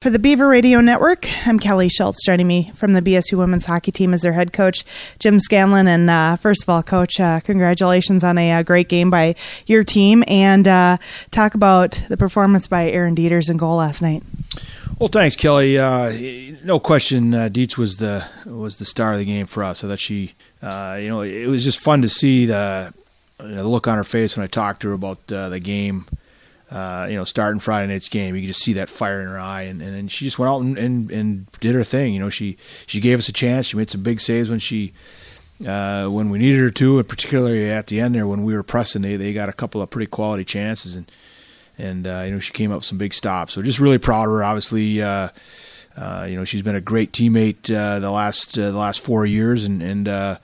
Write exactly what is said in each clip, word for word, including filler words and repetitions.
For the Beaver Radio Network, I'm Kelly Schultz. Joining me from the B S U women's hockey team is their head coach, Jim Scanlon. And uh, first of all, Coach, uh, congratulations on a, a great game by your team. And uh, talk about the performance by Erin Dieters in goal last night. Well, thanks, Kelly. Uh, no question, uh, Dietz was the was the star of the game for us. I thought she, uh, you know, it was just fun to see the, the look on her face when I talked to her about uh, the game. Uh, you know, starting Friday night's game, you could just see that fire in her eye, and, and, and she just went out and, and, and did her thing. You know, she, she gave us a chance. She made some big saves when she uh, when we needed her to, and particularly at the end there when we were pressing. They they got a couple of pretty quality chances, and and uh, you know, she came up with some big stops. So just really proud of her. Obviously, uh, uh, you know, she's been a great teammate uh, the last uh, the last four years, and and uh,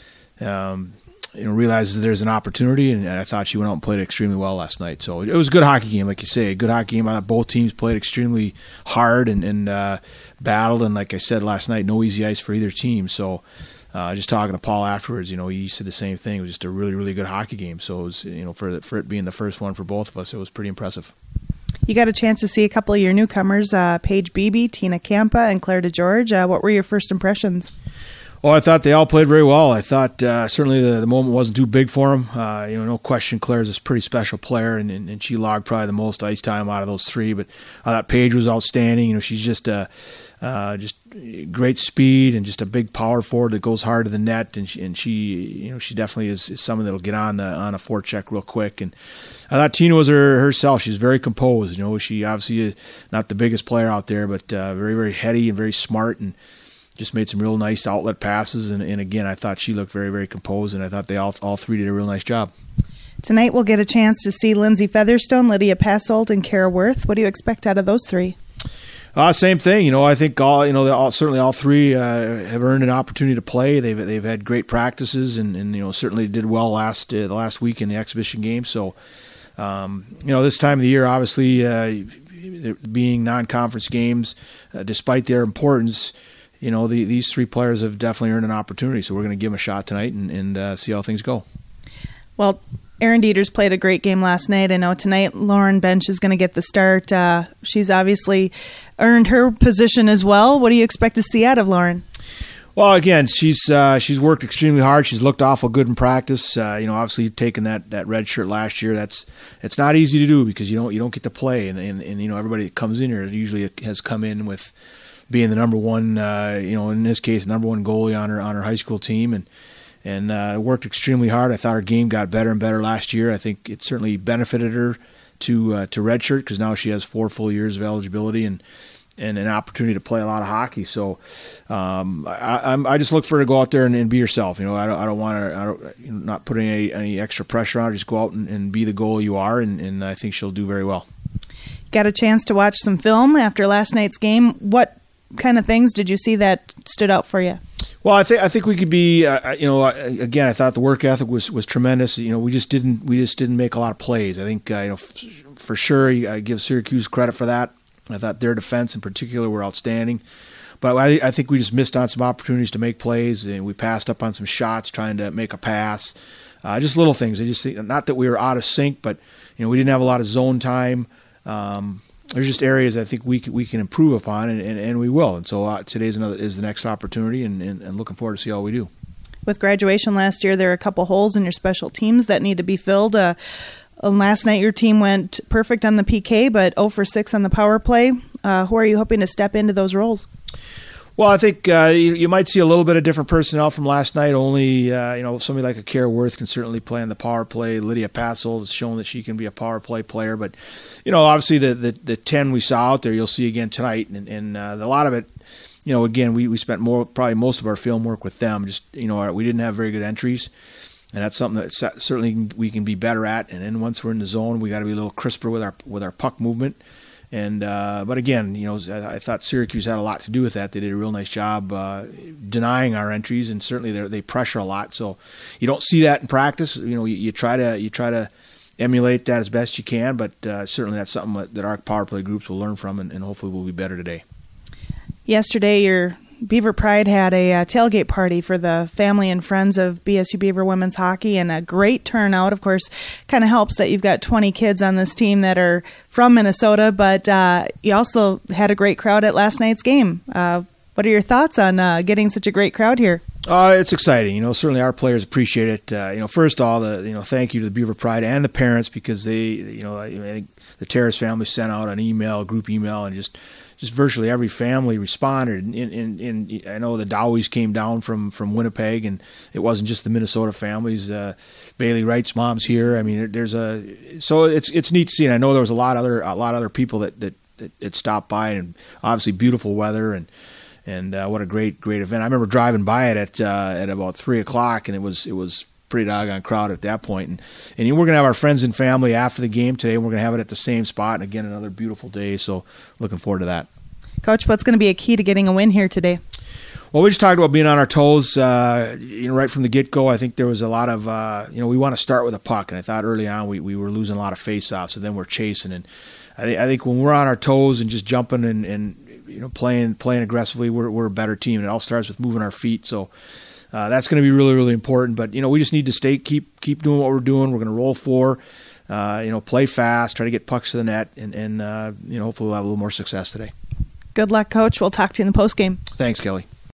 um, you know, realizes there's an opportunity, and I thought she went out and played extremely well last night. So it was a good hockey game, like you say, a good hockey game. I thought both teams played extremely hard and, and uh, battled, and like I said last night, no easy ice for either team. So uh, just talking to Paul afterwards, you know, he said the same thing. It was just a really, really good hockey game. So it was, you know, for for it being the first one for both of us, it was pretty impressive. You got a chance to see a couple of your newcomers, uh, Paige Beebe, Tina Campa, and Claire DeGeorge. Uh, what were your first impressions? Well, I thought they all played very well. I thought uh, certainly the, the moment wasn't too big for them. Uh, you know, no question, Claire's a pretty special player, and, and, and she logged probably the most ice time out of those three. But I thought Paige was outstanding. You know, she's just a uh, just great speed and just a big power forward that goes hard to the net. And she, and she you know, she definitely is, is someone that'll get on the on a forecheck real quick. And I thought Tina was her herself. She's very composed. You know, she obviously is not the biggest player out there, but uh, very very heady and very smart, and just made some real nice outlet passes, and, and again, I thought she looked very, very composed, and I thought they all all three did a real nice job. Tonight we'll get a chance to see Lindsay Featherstone, Lydia Passolt, and Kara Worth. What do you expect out of those three? Uh, same thing. You know, I think all you know, all, certainly all three uh, have earned an opportunity to play. They've they've had great practices, and, and you know, certainly did well last uh, the last week in the exhibition game. So, um, you know, this time of the year, obviously, uh, being non-conference games, uh, despite their importance, you know, the, these three players have definitely earned an opportunity, so we're going to give them a shot tonight and, and uh, see how things go. Well, Erin Dieters played a great game last night. I know tonight Lauren Bench is going to get the start. Uh, she's obviously earned her position as well. What do you expect to see out of Lauren? Well, again, she's uh, she's worked extremely hard. She's looked awful good in practice. Uh, you know, obviously taking that, that red shirt last year, that's it's not easy to do because you don't you don't get to play, and and, and you know, everybody that comes in here usually has come in with being the number one, uh, you know, in this case, number one goalie on her on her high school team, and and uh, worked extremely hard. I thought her game got better and better last year. I think it certainly benefited her to uh, to redshirt because now she has four full years of eligibility and and an opportunity to play a lot of hockey. So um, I, I'm, I just look for her to go out there and, and be herself. You know, I don't I don't want to I don't you know, not putting any, any extra pressure on her. Just go out and, and be the goalie you are, and, and I think she'll do very well. Got a chance to watch some film after last night's game. What kind of things did you see that stood out for you? Well, I think I think we could be, uh, you know, again, I thought the work ethic was, was tremendous. You know, we just didn't we just didn't make a lot of plays. I think uh, you know f- for sure I give Syracuse credit for that. I thought their defense in particular were outstanding, but I, I think we just missed on some opportunities to make plays, and we passed up on some shots trying to make a pass. Uh, just little things. I just think, not that we were out of sync, but you know, we didn't have a lot of zone time. Um, There's just areas I think we can, we can improve upon, and, and, and we will. And so uh, today's another is the next opportunity, and, and, and looking forward to see how we do. With graduation last year, there are a couple holes in your special teams that need to be filled. Uh, last night, your team went perfect on the P K, but zero for six on the power play. Uh, who are you hoping to step into those roles? Well, I think uh, you, you might see a little bit of different personnel from last night. Only, uh, you know, somebody like a Kara Worth can certainly play on the power play. Lydia Passolt has shown that she can be a power play player. But, you know, obviously the, the, the ten we saw out there, you'll see again tonight. And, and uh, a lot of it, you know, again, we, we spent more probably most of our film work with them. Just, you know, we didn't have very good entries. And that's something that certainly we can be better at. And then once we're in the zone, we got to be a little crisper with our with our puck movement. And uh, but again, you know, I, I thought Syracuse had a lot to do with that. They did a real nice job uh, denying our entries, and certainly they they pressure a lot. So you don't see that in practice. You know, you, you try to you try to emulate that as best you can, but uh, certainly that's something that our power play groups will learn from, and, and hopefully we'll be better today. Yesterday, your Beaver Pride had a uh, tailgate party for the family and friends of B S U Beaver women's hockey, and a great turnout. Of course, kind of helps that you've got twenty kids on this team that are from Minnesota, but uh, you also had a great crowd at last night's game. Uh, what are your thoughts on uh, getting such a great crowd here? Uh, it's exciting. You know, certainly our players appreciate it. Uh, you know, first of all, the you know, thank you to the Beaver Pride and the parents, because they, you know, I think the Terrace family sent out an email, a group email, and just just virtually every family responded. And, and, and I know the Dowies came down from, from Winnipeg, and it wasn't just the Minnesota families. Uh, Bailey Wright's mom's here. I mean, there's a so it's it's neat to see. And I know there was a lot of other a lot of other people that that, that, that stopped by, and obviously beautiful weather, and and uh, what a great great event. I remember driving by it at uh, at about three o'clock, and it was it was pretty doggone crowded at that point. And and we're gonna have our friends and family after the game today, and we're gonna have it at the same spot. And again, another beautiful day. So looking forward to that. Coach, what's going to be a key to getting a win here today? Well, we just talked about being on our toes, uh, you know, right from the get-go. I think there was a lot of, uh, you know, we want to start with a puck, and I thought early on we, we were losing a lot of face-offs, and then we're chasing. And I, th- I think when we're on our toes and just jumping and, and you know playing playing aggressively, we're we're a better team. It all starts with moving our feet, so uh, that's going to be really really important. But you know, we just need to stay keep keep doing what we're doing. We're going to roll four, uh, you know, play fast, try to get pucks to the net, and and uh, you know, hopefully we'll have a little more success today. Good luck, Coach. We'll talk to you in the postgame. Thanks, Kelly.